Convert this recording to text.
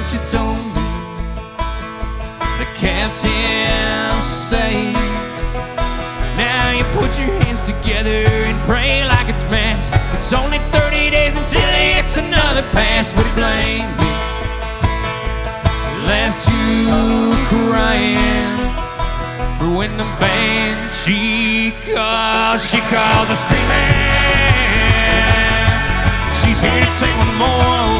that you told me the captain say. Now you put your hands together and pray like it's mass. It's only 30 days until he gets another pass. But he blamed me, left you crying for when the band she calls her screaming. She's here to take one more